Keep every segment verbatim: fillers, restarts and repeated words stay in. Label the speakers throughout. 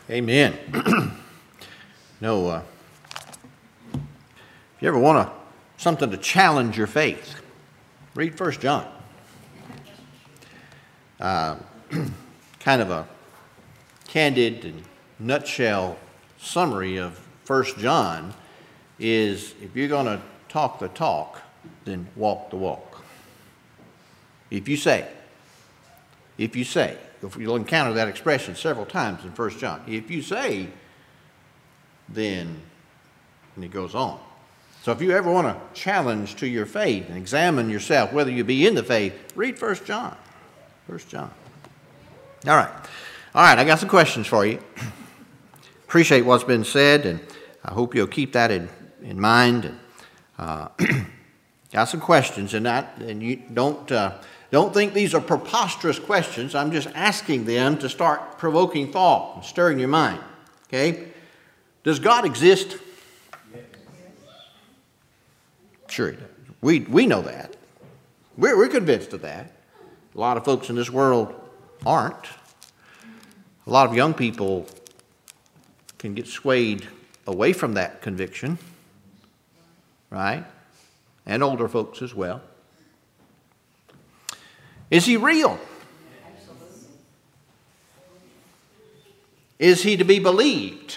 Speaker 1: Amen. no, uh, if you ever want to, something to challenge your faith, read First John. Uh, kind of a candid and nutshell summary of First John is, if you're going to talk the talk, then walk the walk. If you say, if you say, you'll encounter that expression several times in First John. If you say, then, and it goes on. So if you ever want to challenge to your faith and examine yourself, whether you be in the faith, read First John. First John. All right. All right, I got some questions for you. Appreciate what's been said, and I hope you'll keep that in, in mind. And, uh, got some questions, and, that, and you don't... Uh, Don't think these are preposterous questions. I'm just asking them to start provoking thought and stirring your mind. Okay? Does God exist? Yes. Sure he does. We, we know that. We're, we're convinced of that. A lot of folks in this world aren't. A lot of young people can get swayed away from that conviction. Right? And older folks as well. Is he real? Is he to be believed?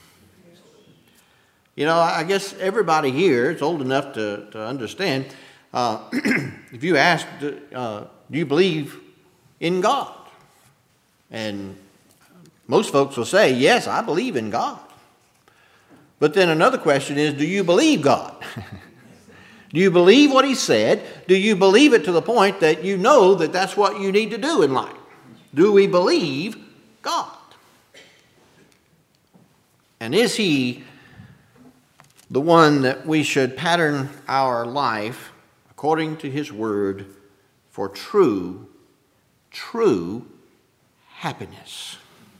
Speaker 1: You know, I guess everybody here is old enough to, to understand. Uh, if you ask, uh, do you believe in God? And most folks will say, yes, I believe in God. But then another question is, do you believe God? Do you believe what he said? Do you believe it to the point that you know that that's what you need to do in life? Do we believe God? And is he the one that we should pattern our life according to his word for true, true happiness?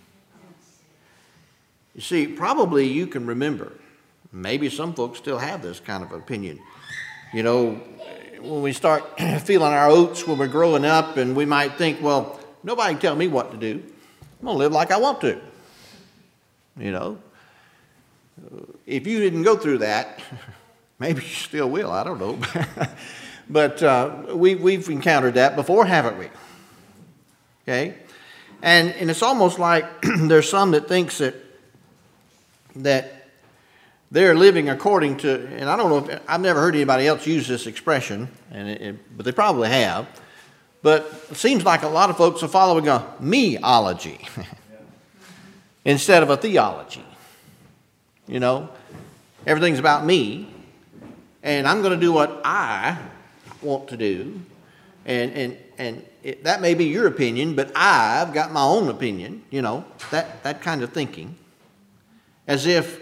Speaker 1: You see, probably you can remember, maybe some folks still have this kind of opinion. You know, when we start feeling our oats when we're growing up, and we might think, well, nobody can tell me what to do. I'm going to live like I want to. You know, if you didn't go through that, maybe you still will. I don't know. But uh, we, we've encountered that before, haven't we? Okay? And, and it's almost like there's some that thinks that that they're living according to, and I don't know if, I've never heard anybody else use this expression, and it, it, but they probably have. But it seems like a lot of folks are following a me-ology instead of a theology. You know, everything's about me, and I'm going to do what I want to do, and and and it, that may be your opinion, but I've got my own opinion. You know, that that kind of thinking, as if.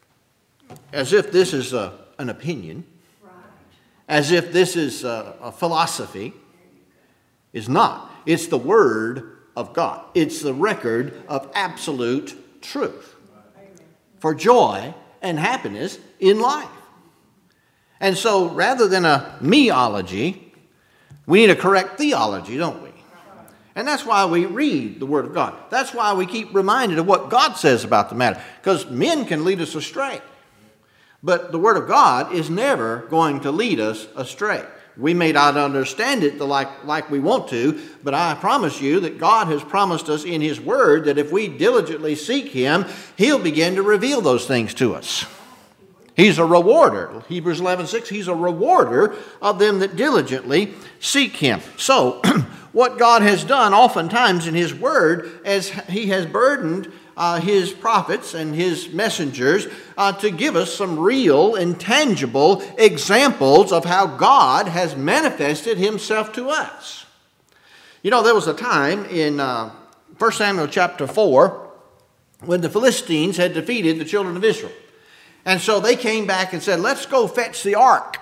Speaker 1: As if this is a, an opinion, right. As if this is a, a philosophy, is not. It's the Word of God. It's the record of absolute truth for joy and happiness in life. And so rather than a me-ology, we need a correct theology, don't we? And that's why we read the Word of God. That's why we keep reminded of what God says about the matter, because men can lead us astray. But the Word of God is never going to lead us astray. We may not understand it like, like we want to, but I promise you that God has promised us in his Word that if we diligently seek him, he'll begin to reveal those things to us. He's a rewarder. Hebrews eleven six, he's a rewarder of them that diligently seek him. So, what God has done oftentimes in his Word, as he has burdened Uh, his prophets and his messengers uh, to give us some real and tangible examples of how God has manifested himself to us. You know, there was a time in uh, First Samuel chapter four when the Philistines had defeated the children of Israel. And so they came back and said, let's go fetch the ark,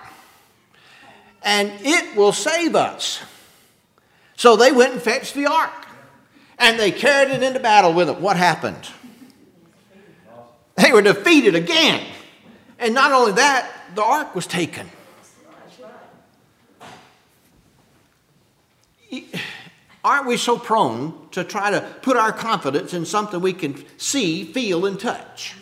Speaker 1: and it will save us. So they went and fetched the ark. And they carried it into battle with them. What happened? They were defeated again. And not only that, the ark was taken. Aren't we so prone to try to put our confidence in something we can see, feel, and touch?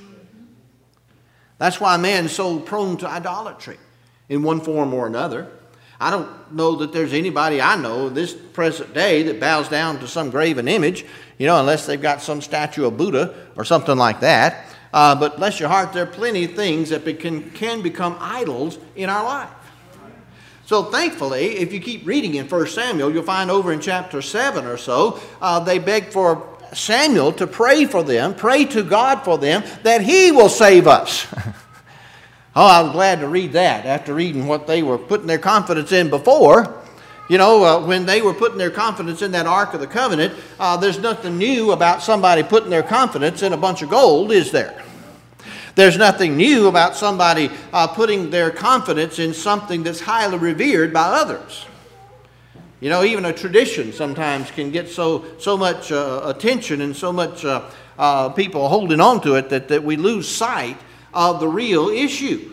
Speaker 1: That's why man's so prone to idolatry in one form or another. I don't know that there's anybody I know this present day that bows down to some graven image, you know, unless they've got some statue of Buddha or something like that. Uh, but bless your heart, there are plenty of things that can, can become idols in our life. So thankfully, if you keep reading in First Samuel, you'll find over in chapter seven or so, uh, they beg for Samuel to pray for them, pray to God for them, that he will save us. Oh, I was glad to read that after reading what they were putting their confidence in before. You know, uh, when they were putting their confidence in that Ark of the Covenant, uh, there's nothing new about somebody putting their confidence in a bunch of gold, is there? There's nothing new about somebody uh, putting their confidence in something that's highly revered by others. You know, even a tradition sometimes can get so, so much uh, attention and so much uh, uh, people holding on to it that, that we lose sight of the real issue.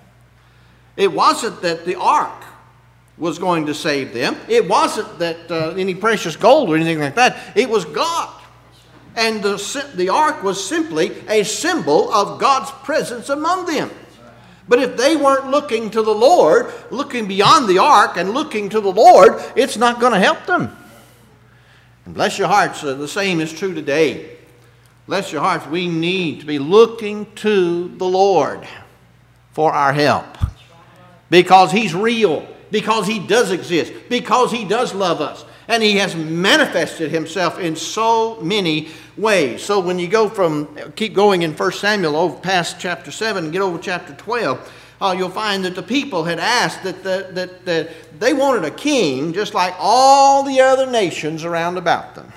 Speaker 1: It wasn't that the ark was going to save them. It wasn't that uh, any precious gold or anything like that. It was God. And the, the ark was simply a symbol of God's presence among them. But if they weren't looking to the Lord, looking beyond the ark and looking to the Lord, it's not going to help them. And bless your hearts, uh, the same is true today. Bless your hearts, we need to be looking to the Lord for our help. Because He's real. Because He does exist. Because He does love us. And He has manifested Himself in so many ways. So when you go from, keep going in First Samuel over past chapter seven and get over chapter twelve, uh, you'll find that the people had asked that, the, that, that they wanted a king just like all the other nations around about them.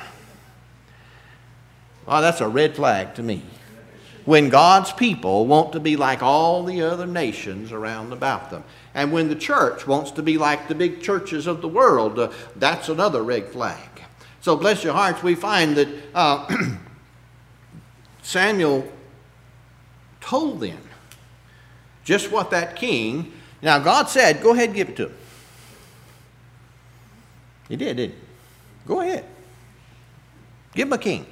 Speaker 1: Well, that's a red flag to me. When God's people want to be like all the other nations around about them. And when the church wants to be like the big churches of the world, uh, that's another red flag. So bless your hearts, we find that uh, Samuel told them just what that king, now God said, go ahead and give it to him. He did, didn't he? Go ahead. Give him a king.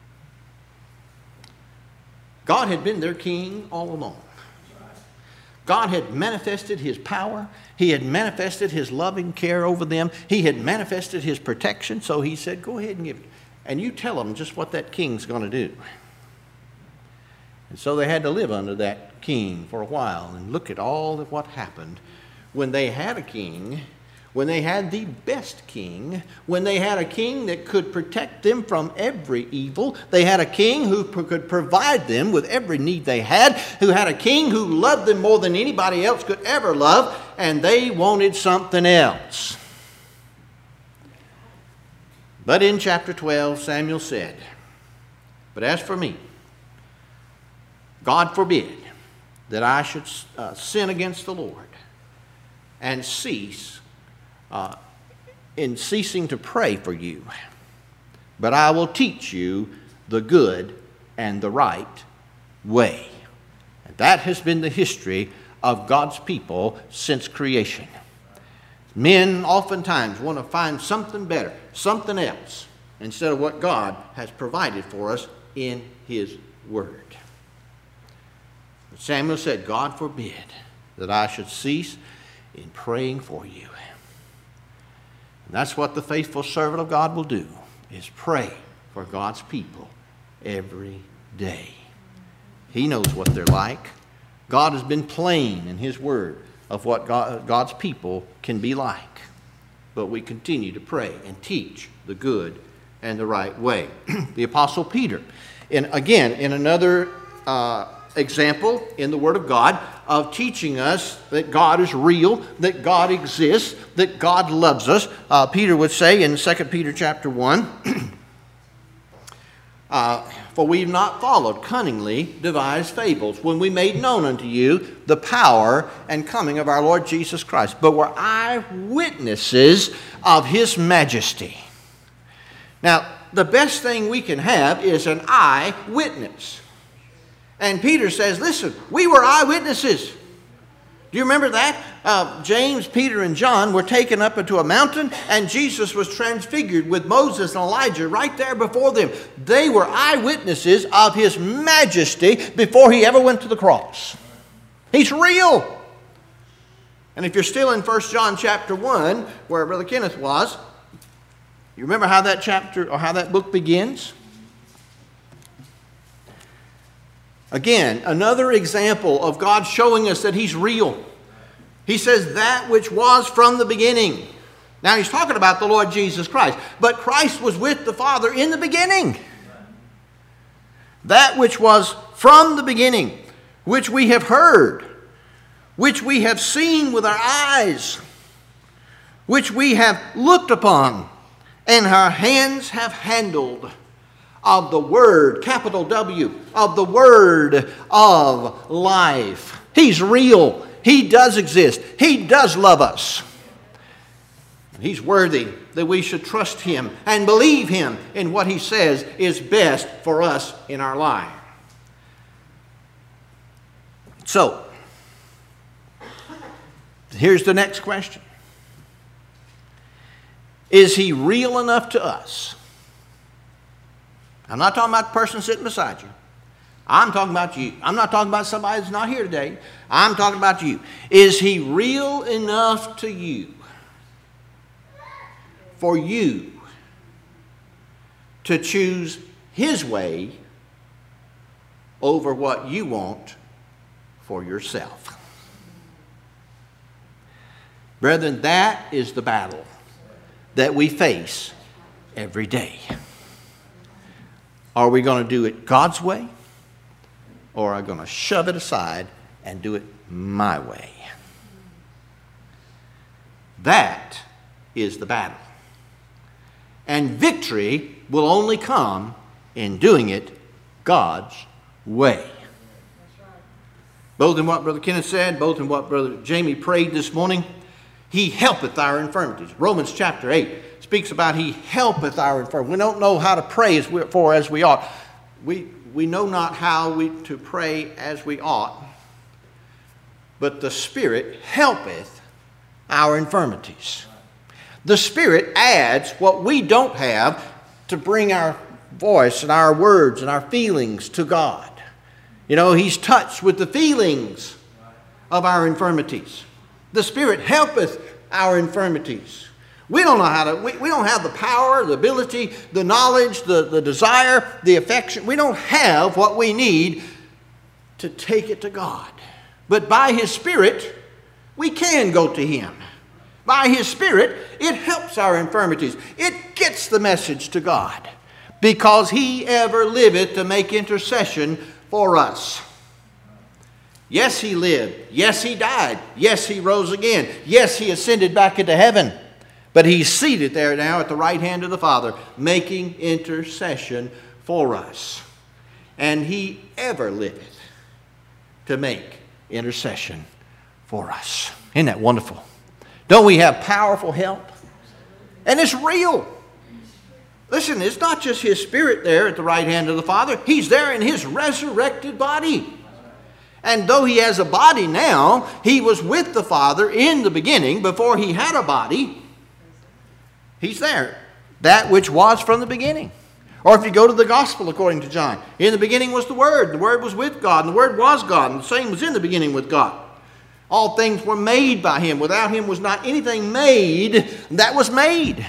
Speaker 1: God had been their king all along. God had manifested His power. He had manifested His loving care over them. He had manifested His protection. So He said, go ahead and give it. And you tell them just what that king's going to do. And so they had to live under that king for a while and look at all of what happened when they had a king, when they had the best king, when they had a king that could protect them from every evil. They had a king who could provide them with every need they had, who had a king who loved them more than anybody else could ever love, and they wanted something else. But in chapter twelve, Samuel said, but as for me, God forbid that I should uh, sin against the Lord and cease Uh, in ceasing to pray for you, but I will teach you the good and the right way. And that has been the history of God's people since creation. Men oftentimes want to find something better, something else, instead of what God has provided for us in His Word. But Samuel said, God forbid that I should cease in praying for you. And that's what the faithful servant of God will do, is pray for God's people every day. He knows what they're like. God has been plain in His Word of what God, God's people can be like. But we continue to pray and teach the good and the right way. The Apostle Peter, in, again, in another uh, example in the Word of God, of teaching us that God is real, that God exists, that God loves us. Uh, Peter would say in Second Peter chapter one, uh, for we have not followed cunningly devised fables when we made known unto you the power and coming of our Lord Jesus Christ, but were eyewitnesses of His majesty. Now, the best thing we can have is an eyewitness. And Peter says, listen, we were eyewitnesses. Do you remember that? Uh, James, Peter, and John were taken up into a mountain, and Jesus was transfigured with Moses and Elijah right there before them. They were eyewitnesses of his majesty before he ever went to the cross. He's real. And if you're still in First John chapter one, where Brother Kenneth was, you remember how that chapter or how that book begins? Again, another example of God showing us that he's real. He says that which was from the beginning. Now he's talking about the Lord Jesus Christ. But Christ was with the Father in the beginning. That which was from the beginning, which we have heard, which we have seen with our eyes, which we have looked upon, and our hands have handled, of the Word, capital W, of the Word of life. He's real. He does exist. He does love us. He's worthy that we should trust him and believe him in what he says is best for us in our life. So, here's the next question. Is he real enough to us? I'm not talking about the person sitting beside you. I'm talking about you. I'm not talking about somebody that's not here today. I'm talking about you. Is he real enough to you for you to choose his way over what you want for yourself? Brethren, that is the battle that we face every day. Are we going to do it God's way, or are we going to shove it aside and do it my way? That is the battle. And victory will only come in doing it God's way. Both in what Brother Kenneth said, both in what Brother Jamie prayed this morning, he helpeth our infirmities. Romans chapter eight speaks about he helpeth our infirmities. We don't know how to pray as we, for as we ought. We, we know not how we to pray as we ought, but the Spirit helpeth our infirmities. The Spirit adds what we don't have to bring our voice and our words and our feelings to God. You know, he's touched with the feelings of our infirmities. The Spirit helpeth our infirmities. We don't know how to, we, we don't have the power, the ability, the knowledge, the, the desire, the affection. We don't have what we need to take it to God. But by his Spirit, we can go to him. By his Spirit, it helps our infirmities. It gets the message to God, because he ever liveth to make intercession for us. Yes, he lived. Yes, he died. Yes, he rose again. Yes, he ascended back into heaven. But he's seated there now at the right hand of the Father, making intercession for us. And he ever liveth to make intercession for us. Isn't that wonderful? Don't we have powerful help? And it's real. Listen, it's not just his Spirit there at the right hand of the Father. He's there in his resurrected body. And though he has a body now, he was with the Father in the beginning before he had a body. He's there. That which was from the beginning. Or if you go to the Gospel according to John, in the beginning was the Word. The Word was with God, and the Word was God, and the same was in the beginning with God. All things were made by him. Without him was not anything made that was made.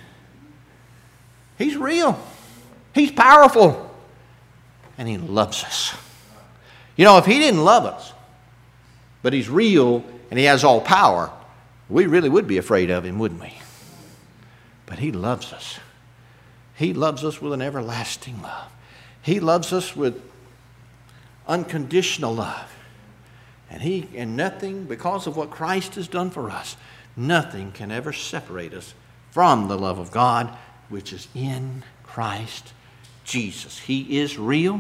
Speaker 1: He's real. He's powerful. And he loves us. You know, if he didn't love us, but he's real and he has all power, we really would be afraid of him, wouldn't we? But he loves us. He loves us with an everlasting love. He loves us with unconditional love. And he and nothing, because of what Christ has done for us, nothing can ever separate us from the love of God, which is in Christ Jesus. He is real.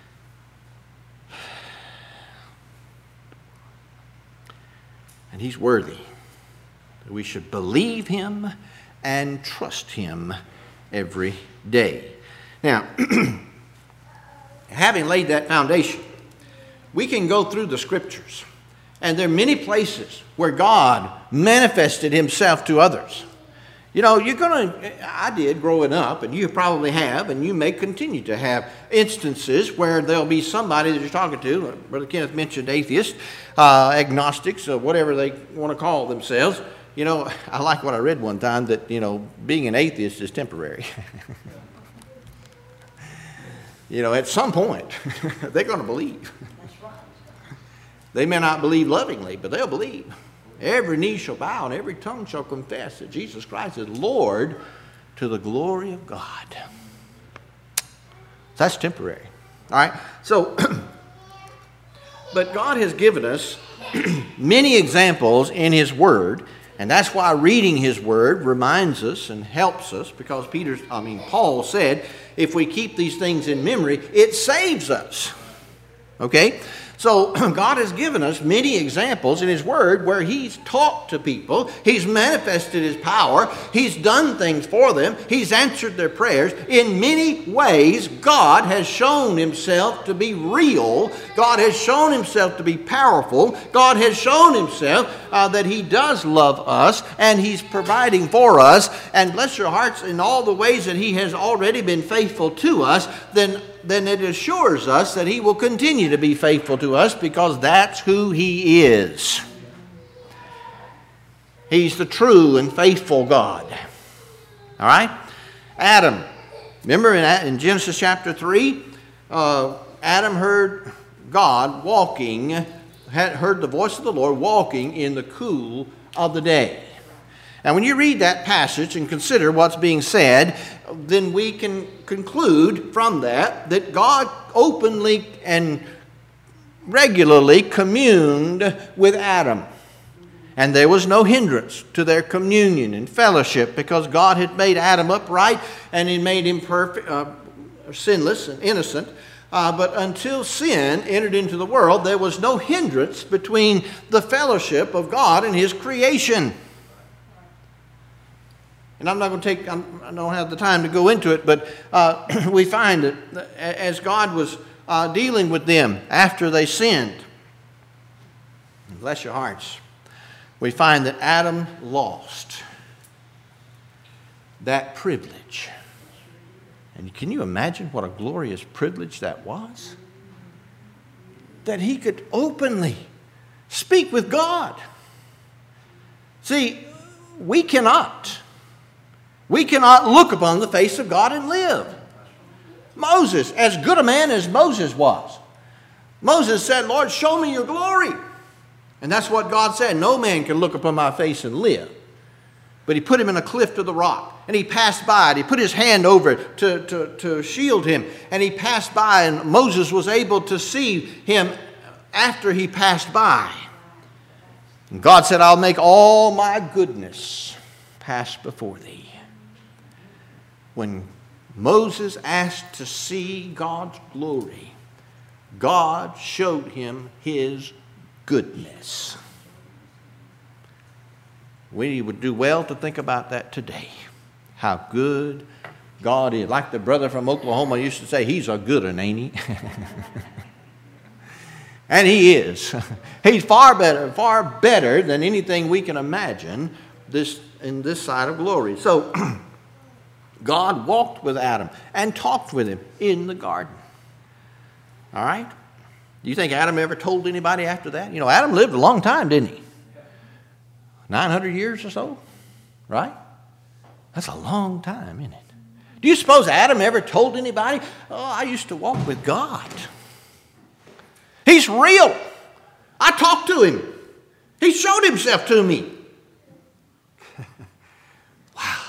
Speaker 1: And he's worthy. We should believe him and trust him every day. Now, having laid that foundation, we can go through the Scriptures And there are many places where God manifested himself to others. You know, you're going to, I did growing up, and you probably have, and you may continue to have instances where there'll be somebody that you're talking to. Brother Kenneth mentioned atheists, uh, agnostics, or whatever they want to call themselves. You know, I like what I read one time that, you know, being an atheist is temporary. You know, at some point, they're going to believe. They may not believe lovingly, but they'll believe. Every knee shall bow and every tongue shall confess that Jesus Christ is Lord to the glory of God. That's temporary. All right? So, but God has given us many examples in his word, and that's why reading his word reminds us and helps us, because Peter, I mean, Paul said, if we keep these things in memory, it saves us. Okay? So God has given us many examples in his word where he's talked to people, he's manifested his power, he's done things for them, he's answered their prayers. In many ways, God has shown himself to be real. God has shown himself to be powerful. God has shown himself uh, that he does love us, and he's providing for us. And bless your hearts, in all the ways that he has already been faithful to us, then then it assures us that he will continue to be faithful to us, because that's who he is. He's the true and faithful God. All right? Adam. Remember in, in Genesis chapter three, uh, Adam heard God walking, had heard the voice of the Lord walking in the cool of the day. Now, when you read that passage and consider what's being said, then we can conclude from that that God openly and regularly communed with Adam. And there was no hindrance to their communion and fellowship, because God had made Adam upright and he made him perfect, uh, sinless and innocent. Uh, but until sin entered into the world, there was no hindrance between the fellowship of God and his creation. And I'm not going to take, I'm, I don't have the time to go into it, but uh, we find that as God was uh, dealing with them after they sinned, bless your hearts, we find that Adam lost that privilege. And can you imagine what a glorious privilege that was? That he could openly speak with God. See, we cannot. We cannot look upon the face of God and live. Moses, as good a man as Moses was, Moses said, Lord, show me your glory. And that's what God said. No man can look upon my face and live. But he put him in a cliff to the rock. And he passed by it. He put his hand over it to, to, to shield him. And he passed by, and Moses was able to see him after he passed by. And God said, I'll make all my goodness pass before thee. When Moses asked to see God's glory, God showed him his goodness. We would do well to think about that today. How good God is. Like the brother from Oklahoma used to say, he's a good one, ain't he? And he is. He's far better, far better than anything we can imagine this in this side of glory. So God walked with Adam and talked with him in the garden. All right? Do you think Adam ever told anybody after that? You know, Adam lived a long time, didn't he? nine hundred years or so, right? That's a long time, isn't it? Do you suppose Adam ever told anybody, oh, I used to walk with God? He's real. I talked to him. He showed himself to me. Wow.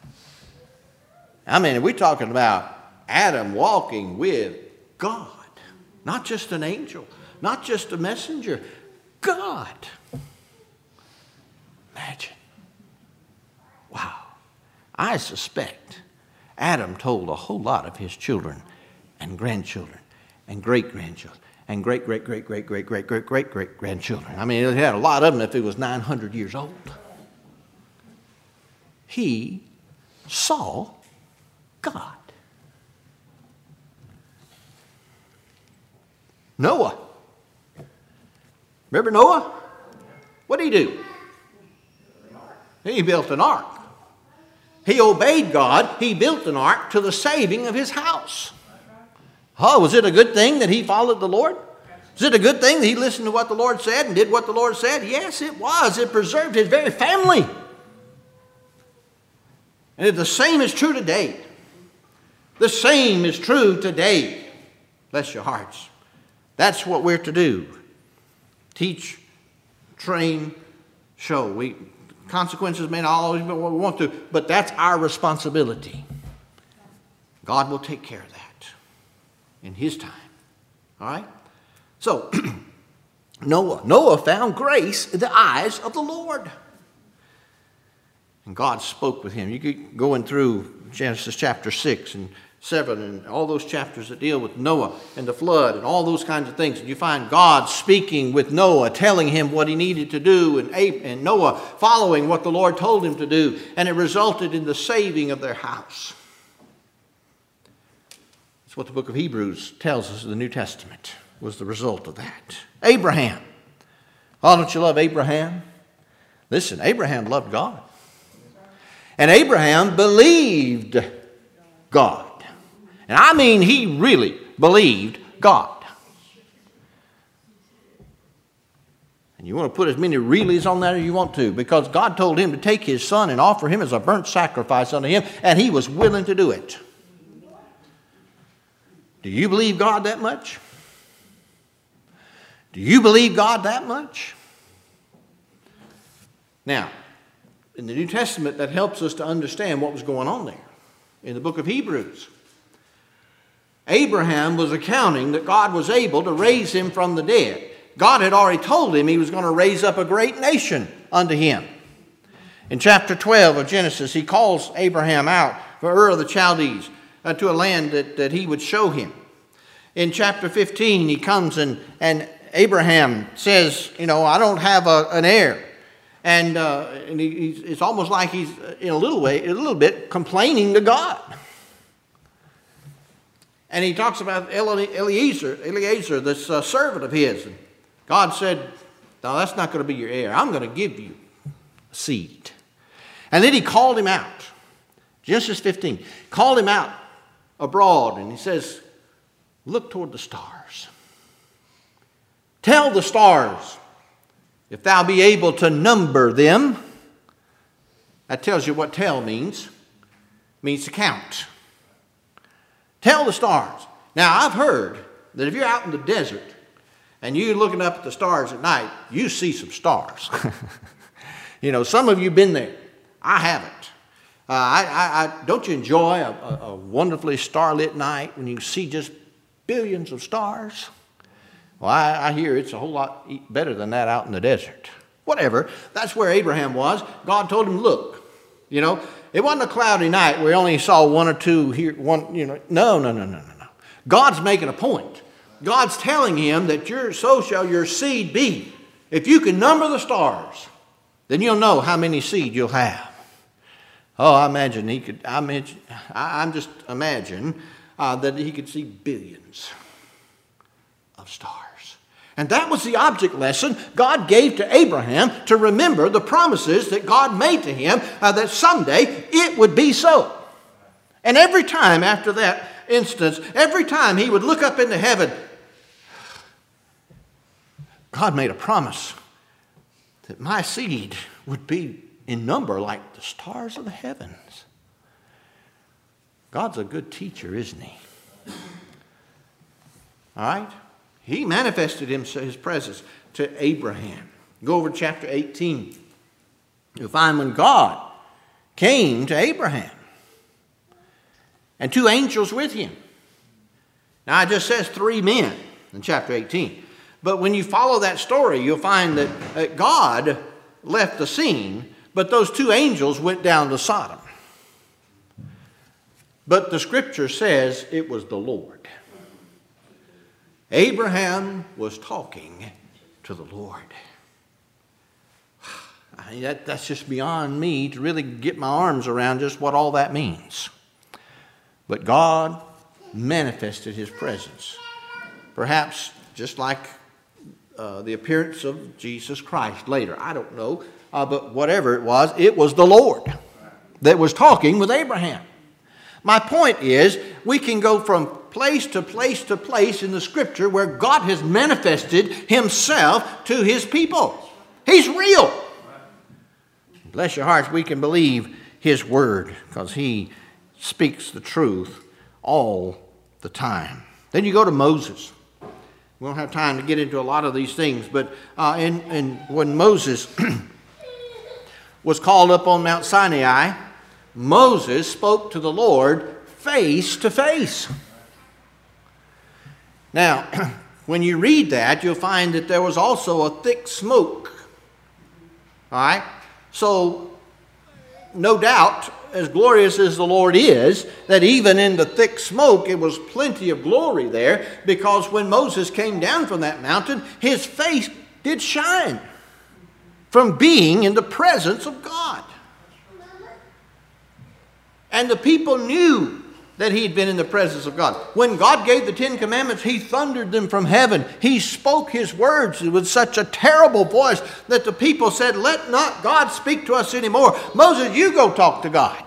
Speaker 1: I mean, we're talking about Adam walking with God. Not just an angel. Not just a messenger. God. Imagine. Wow. I suspect Adam told a whole lot of his children and grandchildren and great-grandchildren and great-great-great-great-great-great-great-great-grandchildren. I mean, he had a lot of them if he was nine hundred years old. He saw God. Noah. Remember Noah? What did he do? He built an ark. He obeyed God. He built an ark to the saving of his house. Oh, was it a good thing that he followed the Lord? Was it a good thing that he listened to what the Lord said and did what the Lord said? Yes, it was. It preserved his very family. And the same is true today. The same is true today. Bless your hearts. That's what we're to do. Teach, train, show. We, consequences may not always be what we want to, but that's our responsibility. God will take care of that in his time. All right? So, Noah. Noah found grace in the eyes of the Lord. And God spoke with him. You keep going through Genesis chapter six and seven and all those chapters that deal with Noah and the flood and all those kinds of things. And you find God speaking with Noah, telling him what he needed to do, and, and Noah following what the Lord told him to do. And it resulted in the saving of their house. That's what the book of Hebrews tells us in the New Testament was the result of that. Abraham. Oh, don't you love Abraham? Listen, Abraham loved God. And Abraham believed God. And I mean, he really believed God. And you want to put as many reallys on that as you want to, because God told him to take his son and offer him as a burnt sacrifice unto him, and he was willing to do it. Do you believe God that much? Do you believe God that much? Now, in the New Testament, that helps us to understand what was going on there. In the book of Hebrews, Abraham was accounting that God was able to raise him from the dead. God had already told him he was going to raise up a great nation unto him. In chapter twelve of Genesis, he calls Abraham out for Ur of the Chaldees uh, to a land that, that he would show him. In chapter fifteen, he comes and, and Abraham says, you know, I don't have a, an heir. And, uh, and he, he's, it's almost like he's, in a little way, a little bit, complaining to God. And he talks about Eliezer, Eliezer, this uh, servant of his. And God said, no, that's not going to be your heir. I'm going to give you a seed. And then he called him out. Genesis fifteen. Called him out abroad. And he says, look toward the stars. Tell the stars, if thou be able to number them. That tells you what tell means. It means to count. Tell the stars. Now, I've heard that if you're out in the desert and you're looking up at the stars at night, you see some stars. You know, some of you have been there. I haven't. Uh, I, I, I, don't you enjoy a, a, a wonderfully starlit night when you see just billions of stars? Well, I, I hear it's a whole lot better than that out in the desert. Whatever. That's where Abraham was. God told him, look, you know, it wasn't a cloudy night where he only saw one or two here, one, you know. No, no, no, no, no, no. God's making a point. God's telling him that your, so shall your seed be. If you can number the stars, then you'll know how many seed you'll have. Oh, I imagine he could, I imagine, I, I'm just imagine uh, that he could see billions of stars. And that was the object lesson God gave to Abraham to remember the promises that God made to him, uh, that someday it would be so. And every time after that instance, every time he would look up into heaven, God made a promise that my seed would be in number like the stars of the heavens. God's a good teacher, isn't he? All right? He manifested his presence to Abraham. Go over to chapter eighteen. You'll find when God came to Abraham and two angels with him. Now, it just says three men in chapter eighteen. But when you follow that story, you'll find that God left the scene, but those two angels went down to Sodom. But the scripture says it was the Lord. Abraham was talking to the Lord. I mean, that, that's just beyond me to really get my arms around just what all that means. But God manifested his presence. Perhaps just like uh, the appearance of Jesus Christ later. I don't know. Uh, but whatever it was, it was the Lord that was talking with Abraham. My point is, we can go from place to place to place in the Scripture where God has manifested Himself to His people. He's real. Bless your hearts, we can believe His Word because He speaks the truth all the time. Then you go to Moses. We don't have time to get into a lot of these things, but uh, in, in, when Moses was called up on Mount Sinai, Moses spoke to the Lord face to face. Now, when you read that, you'll find that there was also a thick smoke. All right? So, no doubt, as glorious as the Lord is, that even in the thick smoke, it was plenty of glory there, because when Moses came down from that mountain, his face did shine from being in the presence of God. And the people knew that he had been in the presence of God. When God gave the Ten Commandments, He thundered them from heaven. He spoke His words with such a terrible voice that the people said, "Let not God speak to us anymore. Moses, you go talk to God."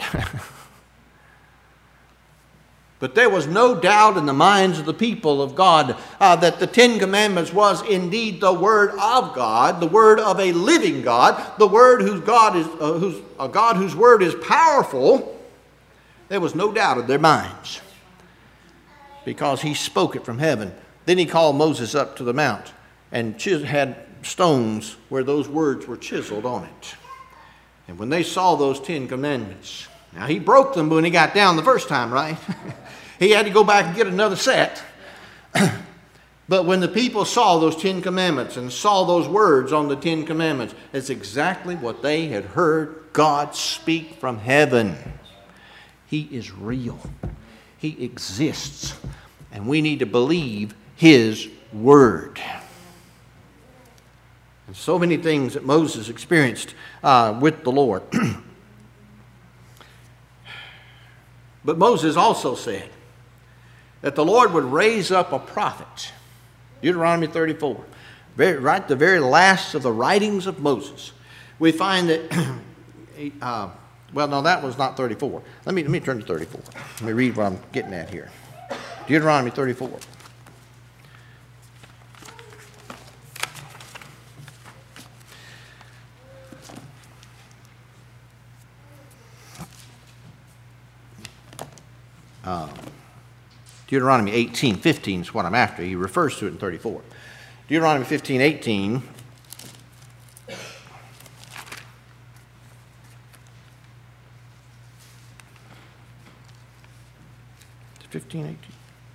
Speaker 1: But there was no doubt in the minds of the people of God uh, that the Ten Commandments was indeed the Word of God, the Word of a living God, the Word whose God is, uh, whose, a God whose Word is powerful. There was no doubt in their minds because He spoke it from heaven. Then He called Moses up to the mount and had stones where those words were chiseled on it. And when they saw those Ten Commandments, now He broke them when He got down the first time, right? He had to go back and get another set. But when the people saw those Ten Commandments and saw those words on the Ten Commandments, it's exactly what they had heard God speak from heaven. He is real. He exists. And we need to believe His Word. And so many things that Moses experienced uh, with the Lord. But Moses also said that the Lord would raise up a prophet. Deuteronomy thirty-four. Very, right the very last of the writings of Moses. We find that... uh, Well, no, that was not thirty-four. Let me, let me turn to thirty-four. Let me read what I'm getting at here. Deuteronomy thirty-four. Um, Deuteronomy eighteen fifteen is what I'm after. He refers to it in thirty-four. Deuteronomy fifteen eighteen. fifteen eighteen.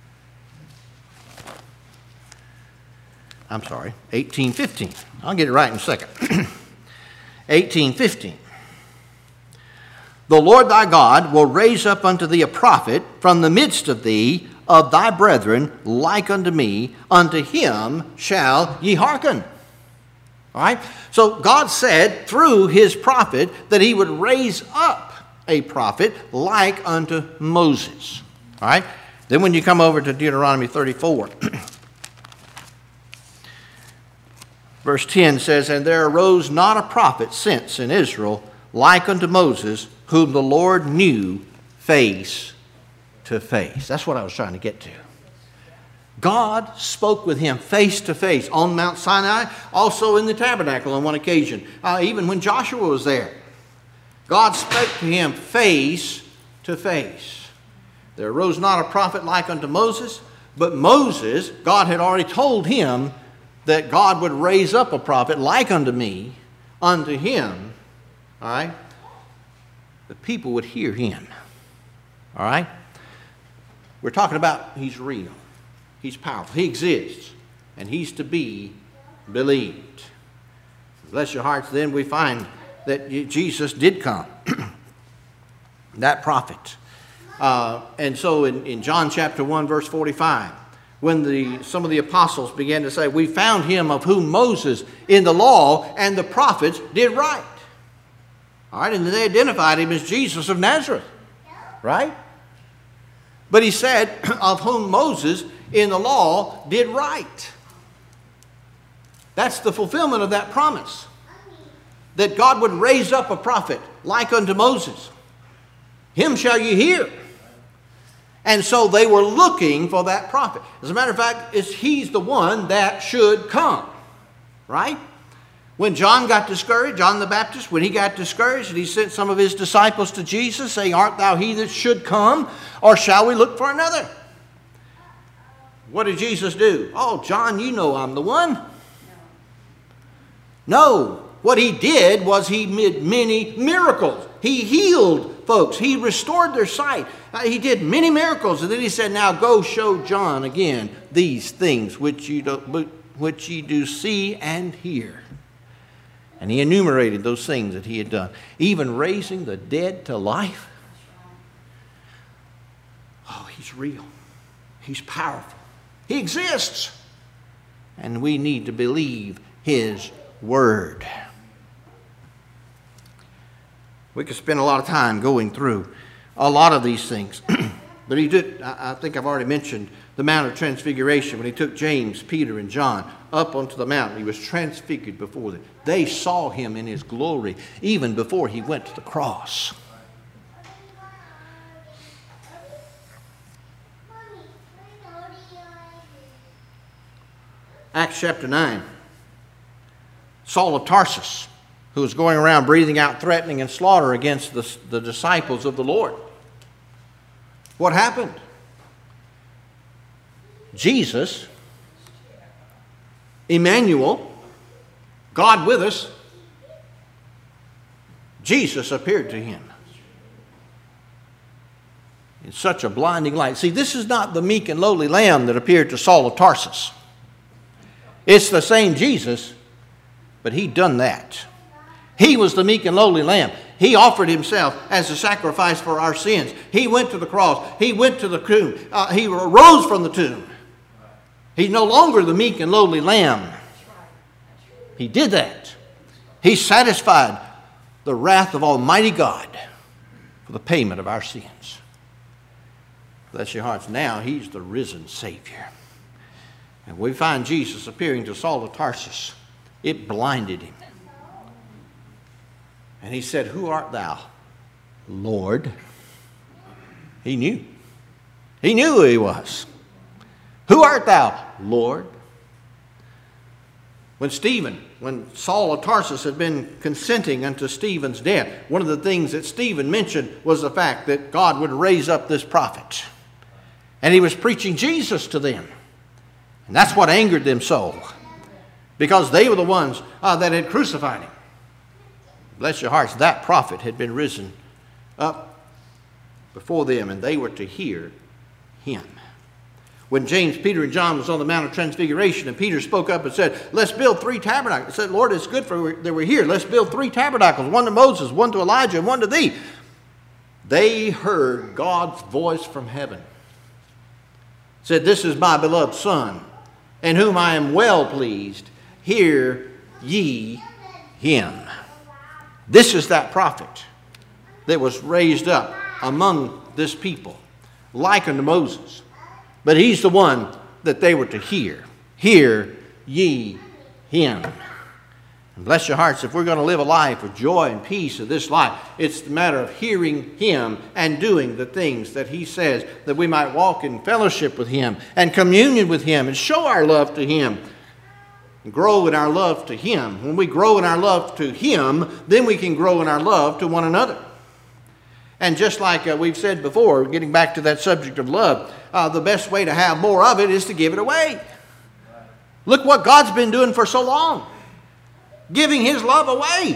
Speaker 1: I'm sorry, eighteen fifteen. I'll get it right in a second. eighteen fifteen. The Lord thy God will raise up unto thee a prophet from the midst of thee, of thy brethren, like unto me. Unto him shall ye hearken. All right? So God said through His prophet that He would raise up a prophet like unto Moses. All right? Then when you come over to Deuteronomy thirty-four, verse ten says, "And there arose not a prophet since in Israel like unto Moses, whom the Lord knew face to face." That's what I was trying to get to. God spoke with him face to face on Mount Sinai, also in the tabernacle on one occasion, uh, even when Joshua was there. God spoke to him face to face. There arose not a prophet like unto Moses, but Moses, God had already told him that God would raise up a prophet like unto me. Unto him, all right, the people would hear him. All right? We're talking about He's real. He's powerful. He exists. And He's to be believed. Bless your hearts, then we find that Jesus did come. That prophet. Uh, and so in, in John chapter one, verse forty-five, when the, some of the apostles began to say, "We found Him of whom Moses in the law and the prophets did write." All right, and they identified Him as Jesus of Nazareth. Right? But He said, of whom Moses in the law did write. That's the fulfillment of that promise, that God would raise up a prophet like unto Moses. Him shall you hear. And so they were looking for that prophet. As a matter of fact, it's, he's the one that should come. Right? When John got discouraged, John the Baptist, when he got discouraged and he sent some of his disciples to Jesus saying, art thou he that should come, or shall we look for another? What did Jesus do? Oh, John, you know I'm the one. No. What he did was he did many miracles. He healed folks. He restored their sight. Uh, he did many miracles. And then he said, now go show John again these things which you do, which ye do see and hear. And he enumerated those things that he had done. Even raising the dead to life. Oh, he's real. He's powerful. He exists. And we need to believe his word. We could spend a lot of time going through a lot of these things. But he did, I think I've already mentioned the Mount of Transfiguration when he took James, Peter, and John up onto the mountain. He was transfigured before them. They saw him in his glory even before he went to the cross. Acts chapter nine. Saul of Tarsus, who was going around breathing out threatening and slaughter against the, the disciples of the Lord. What happened? Jesus, Emmanuel, God with us, Jesus appeared to him in such a blinding light. See, this is not the meek and lowly lamb that appeared to Saul of Tarsus. It's the same Jesus, but he'd done that. He was the meek and lowly lamb. He offered himself as a sacrifice for our sins. He went to the cross. He went to the tomb. Uh, he arose from the tomb. He's no longer the meek and lowly lamb. He did that. He satisfied the wrath of Almighty God for the payment of our sins. Bless your hearts. Now he's the risen Savior. And we find Jesus appearing to Saul of Tarsus. It blinded him. And he said, who art thou, Lord? He knew. He knew who he was. Who art thou, Lord? When Stephen, when Saul of Tarsus had been consenting unto Stephen's death, one of the things that Stephen mentioned was the fact that God would raise up this prophet. And he was preaching Jesus to them. And that's what angered them so. Because they were the ones uh, that had crucified him. Bless your hearts, that prophet had been risen up before them, and they were to hear him. When James, Peter, and John was on the Mount of Transfiguration, and Peter spoke up and said, let's build three tabernacles. He said, Lord, it's good for that we're here. Let's build three tabernacles, one to Moses, one to Elijah, and one to thee. They heard God's voice from heaven. Said, this is my beloved Son, in whom I am well pleased. Hear ye him. This is that prophet that was raised up among this people, like unto Moses. But he's the one that they were to hear. Hear ye him. And bless your hearts, if we're going to live a life of joy and peace in this life, it's the matter of hearing him and doing the things that he says, that we might walk in fellowship with him and communion with him and show our love to him. And grow in our love to him. When we grow in our love to him, then we can grow in our love to one another. And just like uh, we've said before, getting back to that subject of love, uh, the best way to have more of it is to give it away. Look what God's been doing for so long. Giving his love away.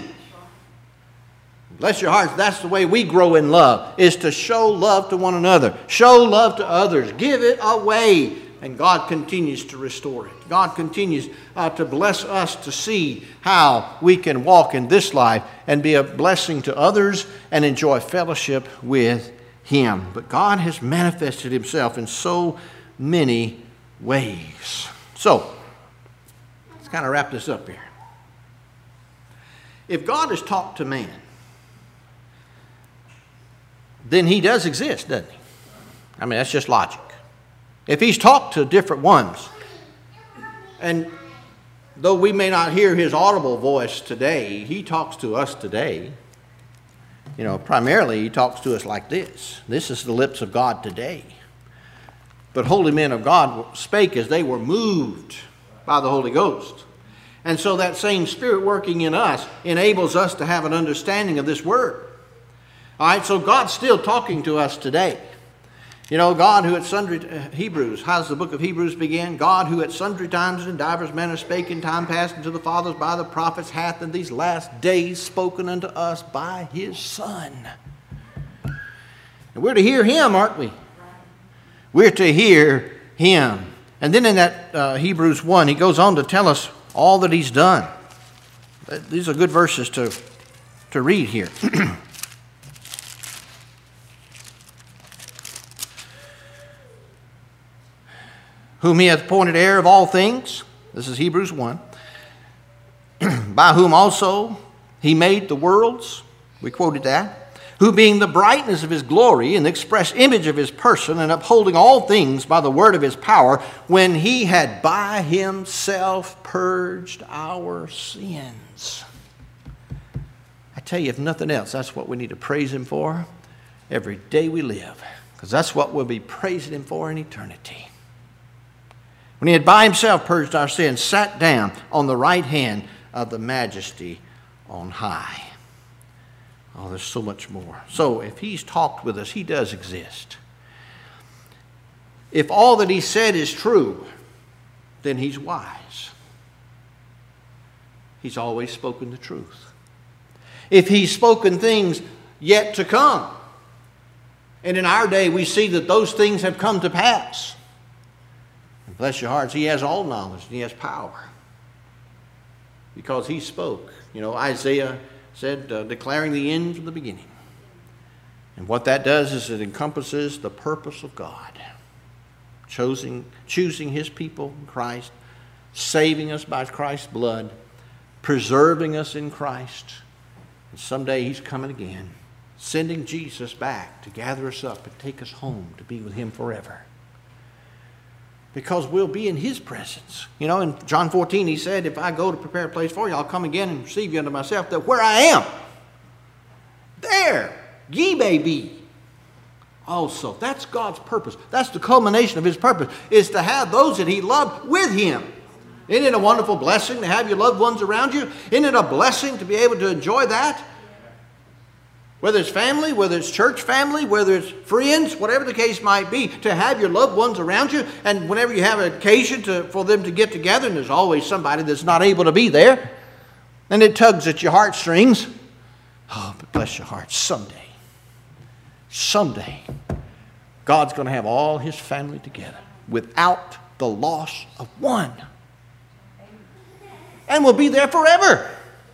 Speaker 1: Bless your hearts, that's the way we grow in love, is to show love to one another. Show love to others. Give it away. And God continues to restore it. God continues uh, to bless us to see how we can walk in this life and be a blessing to others and enjoy fellowship with him. But God has manifested himself in so many ways. So, let's kind of wrap this up here. If God has talked to man, then he does exist, doesn't he? I mean, that's just logic. If he's talked to different ones, and though we may not hear his audible voice today, he talks to us today. You know, primarily he talks to us like this. This is the lips of God today. But holy men of God spake as they were moved by the Holy Ghost. And so that same Spirit working in us enables us to have an understanding of this word. All right, so God's still talking to us today. You know, God who at sundry, uh, Hebrews, how does the book of Hebrews begin? God who at sundry times and in divers manners spake in time past unto the fathers by the prophets hath in these last days spoken unto us by his Son. And we're to hear him, aren't we? We're to hear him. And then in that uh, Hebrews one, he goes on to tell us all that he's done. These are good verses to, to read here. Whom he hath appointed heir of all things. This is Hebrews one. By whom also he made the worlds. We quoted that. Who being the brightness of his glory and the express image of his person, and upholding all things by the word of his power, when he had by himself purged our sins. I tell you, if nothing else, that's what we need to praise him for every day we live. Because that's what we'll be praising him for in eternity. When he had by himself purged our sins, sat down on the right hand of the majesty on high. Oh, there's so much more. So if he's talked with us, he does exist. If all that he said is true, then he's wise. He's always spoken the truth. If he's spoken things yet to come, and in our day we see that those things have come to pass, bless your hearts, he has all knowledge and he has power. Because he spoke. You know, Isaiah said, uh, declaring the end from the beginning. And what that does is it encompasses the purpose of God. Choosing, choosing his people in Christ, saving us by Christ's blood, preserving us in Christ. And someday he's coming again, sending Jesus back to gather us up and take us home to be with him forever. Because we'll be in his presence. You know, in John fourteen, he said, if I go to prepare a place for you, I'll come again and receive you unto myself, that where I am, there ye may be also. That's God's purpose. That's the culmination of his purpose, is to have those that he loved with him. Isn't it a wonderful blessing to have your loved ones around you? Isn't it a blessing to be able to enjoy that? Whether it's family, whether it's church family, whether it's friends, whatever the case might be, to have your loved ones around you, and whenever you have an occasion to, for them to get together, and there's always somebody that's not able to be there, and it tugs at your heartstrings. Oh, but bless your heart, someday, someday, God's going to have all his family together without the loss of one. And we'll be there forever.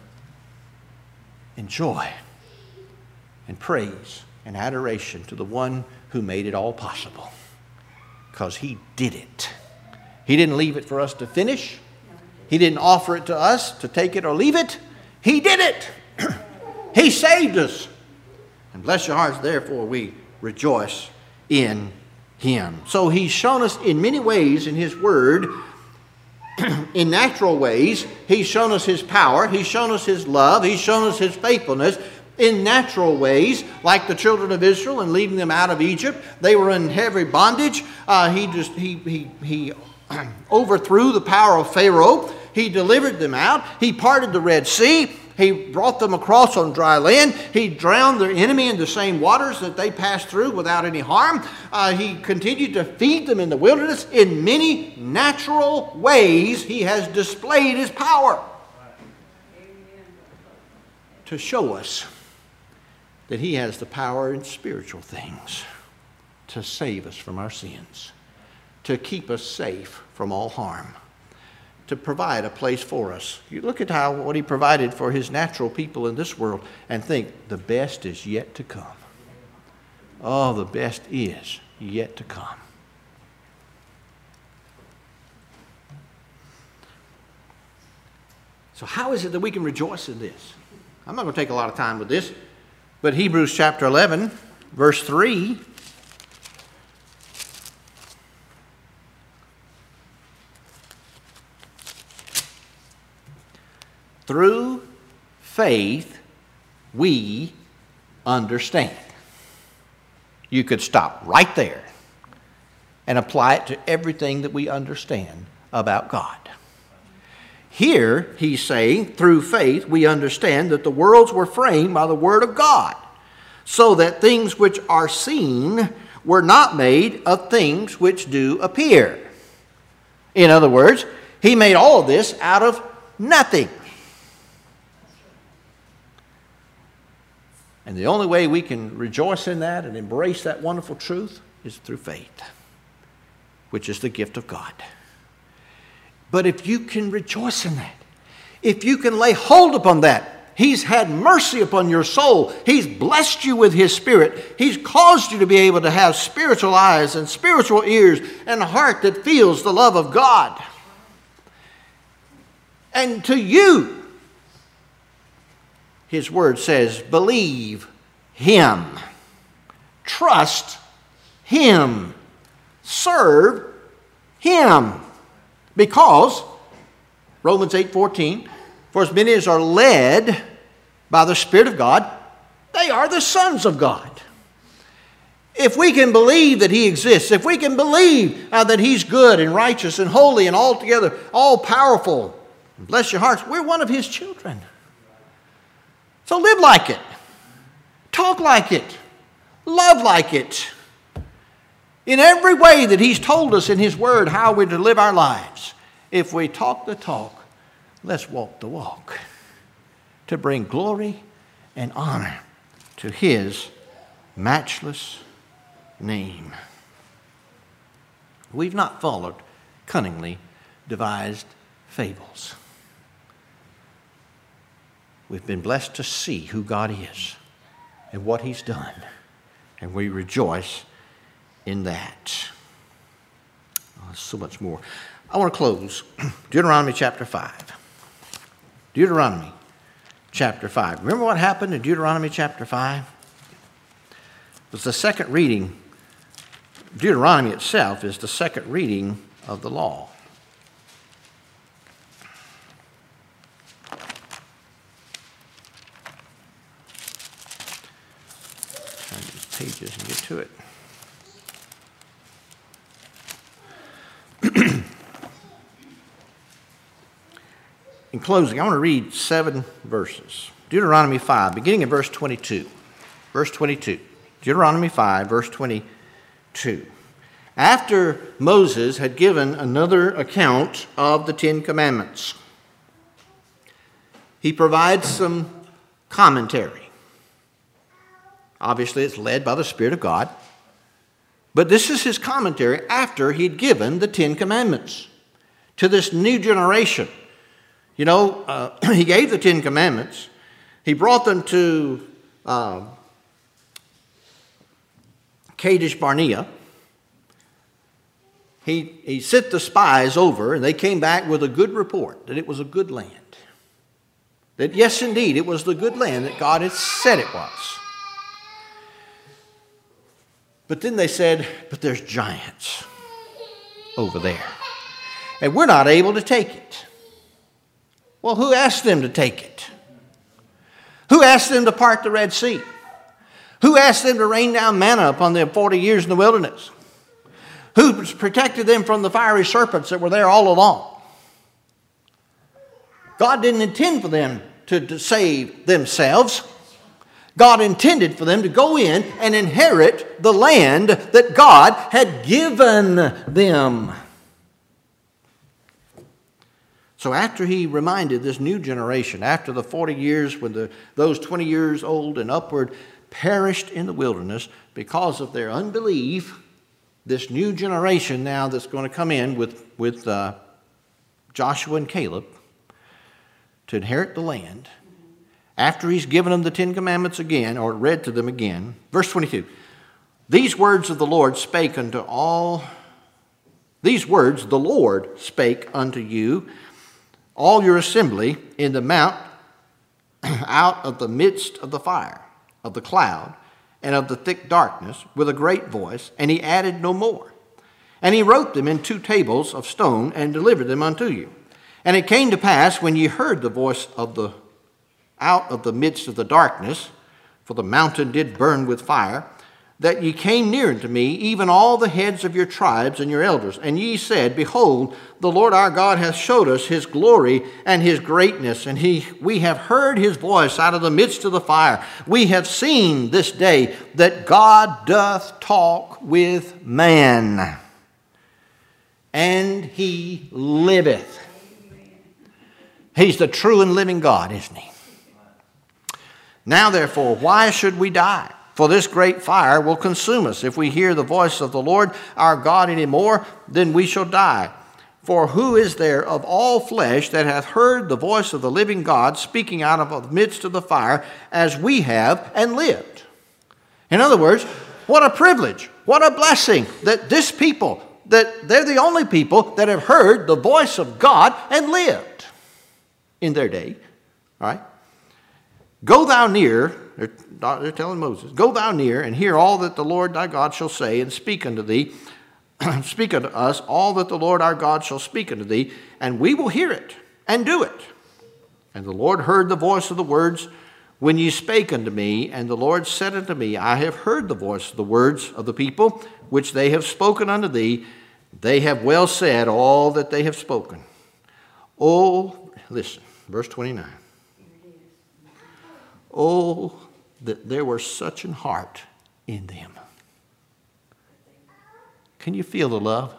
Speaker 1: Enjoy. And praise and adoration to the one who made it all possible. Because he did it. He didn't leave it for us to finish. He didn't offer it to us to take it or leave it. He did it. He saved us. And bless your hearts, therefore we rejoice in him. So he's shown us in many ways in his word, in natural ways. He's shown us his power. He's shown us his love. He's shown us his faithfulness. In natural ways, like the children of Israel and leading them out of Egypt. They were in heavy bondage. Uh, he just he he he overthrew the power of Pharaoh. He delivered them out. He parted the Red Sea. He brought them across on dry land. He drowned their enemy in the same waters that they passed through without any harm. Uh, he continued to feed them in the wilderness. In many natural ways, he has displayed his power to show us that he has the power in spiritual things to save us from our sins, to keep us safe from all harm, to provide a place for us. You look at how what he provided for his natural people in this world and think the best is yet to come. Oh, the best is yet to come. So how is it that we can rejoice in this? I'm not going to take a lot of time with this, but Hebrews chapter eleven, verse three. Through faith, we understand. You could stop right there and apply it to everything that we understand about God. Here, he's saying, through faith, we understand that the worlds were framed by the Word of God, so that things which are seen were not made of things which do appear. In other words, he made all of this out of nothing. And the only way we can rejoice in that and embrace that wonderful truth is through faith, which is the gift of God. But if you can rejoice in that, if you can lay hold upon that, He's had mercy upon your soul. He's blessed you with His Spirit. He's caused you to be able to have spiritual eyes and spiritual ears and a heart that feels the love of God. And to you, His Word says, believe Him, trust Him, serve Him. Because, Romans eight fourteen, for as many as are led by the Spirit of God, they are the sons of God. If we can believe that He exists, if we can believe uh, that He's good and righteous and holy and altogether all-powerful, bless your hearts, we're one of His children. So live like it. Talk like it. Love like it. In every way that He's told us in His Word how we're to live our lives. If we talk the talk, let's walk the walk to bring glory and honor to His matchless name. We've not followed cunningly devised fables. We've been blessed to see who God is and what He's done, and we rejoice in that. Oh, so much more. I want to close. Deuteronomy chapter five. Deuteronomy chapter five. Remember what happened in Deuteronomy chapter five? It was the second reading. Deuteronomy itself is the second reading of the law. Turn these pages and get to it. In closing, I want to read seven verses. Deuteronomy five, beginning in verse twenty-two. Verse twenty-two. Deuteronomy five, verse twenty-two. After Moses had given another account of the Ten Commandments, he provides some commentary. Obviously, it's led by the Spirit of God. But this is his commentary after he'd given the Ten Commandments to this new generation. You know, uh, he gave the Ten Commandments. He brought them to uh, Kadesh Barnea. He, he sent the spies over, and they came back with a good report that it was a good land. That, yes, indeed, it was the good land that God had said it was. But then they said, but there's giants over there, and we're not able to take it. Well, who asked them to take it? Who asked them to part the Red Sea? Who asked them to rain down manna upon them forty years in the wilderness? Who protected them from the fiery serpents that were there all along? God didn't intend for them to, to save themselves. God intended for them to go in and inherit the land that God had given them. So after he reminded this new generation, after the forty years when the, those twenty years old and upward perished in the wilderness because of their unbelief, this new generation now that's going to come in with, with uh, Joshua and Caleb to inherit the land, after he's given them the Ten Commandments again, or read to them again, verse twenty-two, these words of the Lord spake unto all, these words the Lord spake unto you, all your assembly in the mount out of the midst of the fire, of the cloud, and of the thick darkness, with a great voice, and he added no more. And he wrote them in two tables of stone, and delivered them unto you. And it came to pass, when ye heard the voice of the out of the midst of the darkness, for the mountain did burn with fire, that ye came near unto me, even all the heads of your tribes and your elders. And ye said, Behold, the Lord our God hath showed us his glory and his greatness, and he, we have heard his voice out of the midst of the fire. We have seen this day that God doth talk with man, and he liveth. He's the true and living God, isn't he? Now therefore, why should we die? For this great fire will consume us. If we hear the voice of the Lord our God any more, then we shall die. For who is there of all flesh that hath heard the voice of the living God speaking out of the midst of the fire, as we have, and lived? In other words, what a privilege, what a blessing that this people, that they're the only people that have heard the voice of God and lived in their day. All right? Go thou near, they're, they're telling Moses, go thou near and hear all that the Lord thy God shall say, and speak unto thee, speak unto us all that the Lord our God shall speak unto thee, and we will hear it and do it. And the Lord heard the voice of the words when ye spake unto me, and the Lord said unto me, I have heard the voice of the words of the people, which they have spoken unto thee. They have well said all that they have spoken. Oh, listen, verse twenty-nine. Oh, that there were such an heart in them. Can you feel the love?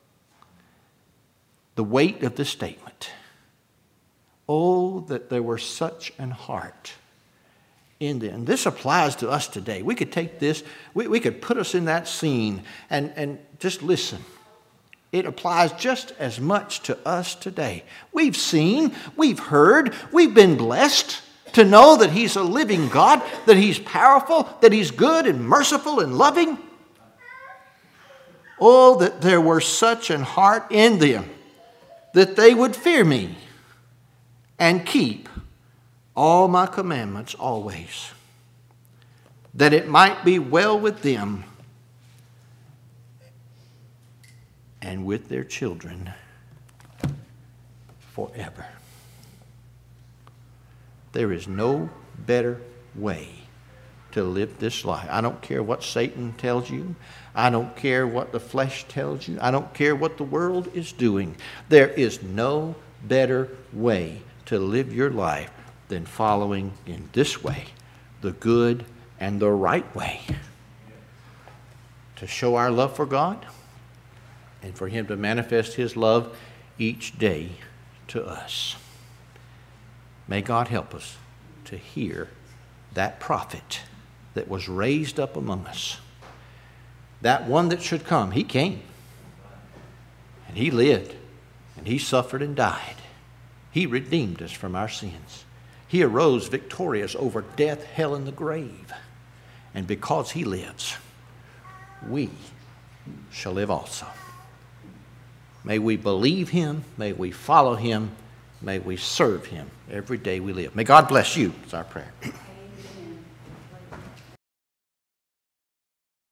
Speaker 1: The weight of this statement. Oh, that there were such an heart in them. And this applies to us today. We could take this, we, we could put us in that scene and, and just listen. It applies just as much to us today. We've seen, we've heard, we've been blessed to know that he's a living God, that he's powerful, that he's good and merciful and loving. Oh, that there were such an heart in them that they would fear me and keep all my commandments always, that it might be well with them and with their children forever. There is no better way to live this life. I don't care what Satan tells you. I don't care what the flesh tells you. I don't care what the world is doing. There is no better way to live your life than following in this way, the good and the right way, to show our love for God and for him to manifest his love each day to us. May God help us to hear that prophet that was raised up among us. That one that should come. He came. And he lived. And he suffered and died. He redeemed us from our sins. He arose victorious over death, hell, and the grave. And because he lives, we shall live also. May we believe him. May we follow him. May we serve him every day we live. May God bless you. It's our prayer.